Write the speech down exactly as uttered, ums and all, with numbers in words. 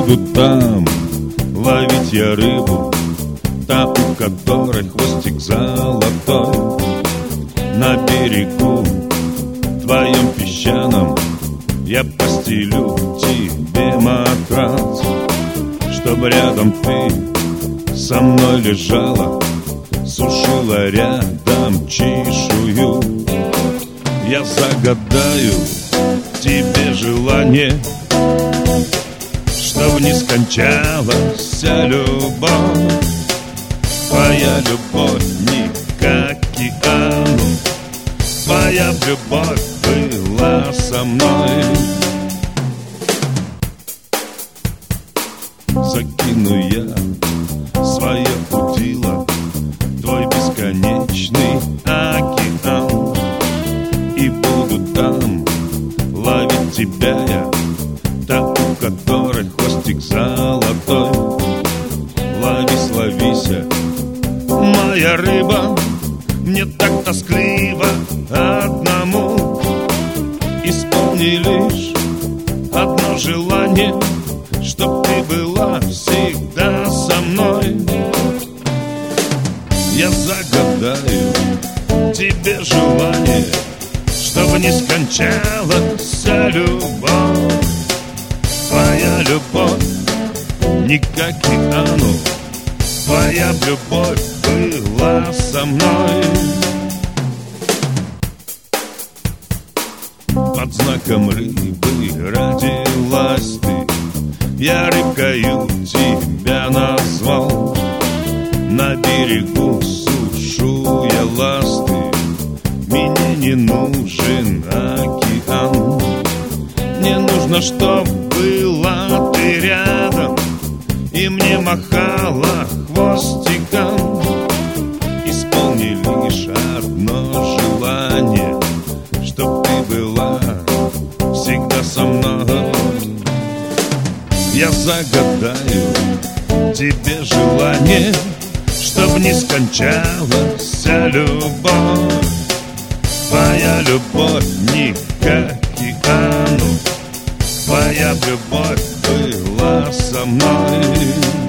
буду там ловить я рыбу, та, у которой хвостик золотой. На берегу твоем песчаном я постелю тебе матрас, чтоб рядом ты со мной лежала, сушила рядом чешую. Я загадаю тебе желание, чтоб не скончалась вся любовь. Твоя любовь не к океану, твоя любовь была со мной. Закину я свое удило в твой бесконечный океан, и буду там ловить тебя я, та, у которой хвостик золотой. Ловись, ловися, моя рыба, мне так тоскливо одному. Исполни лишь одно желание, чтоб ты была всегда со мной. Я загадаю тебе желание, чтобы не скончалась вся любовь. Твоя любовь не к океану, твоя любовь была со мной. Под знаком рыбы родилась ты, я рыбкою тебя назвал. На берегу сушу я ласты, мне не нужен океан. Мне нужно, чтоб была ты рядом и мне махала хвостиком. Исполни лишь одно желание, чтоб ты была всегда со мной. Я загадаю тебе желание, чтоб не скончалась вся любовь. Твоя любовь не к океану, твоя любовь была со мной.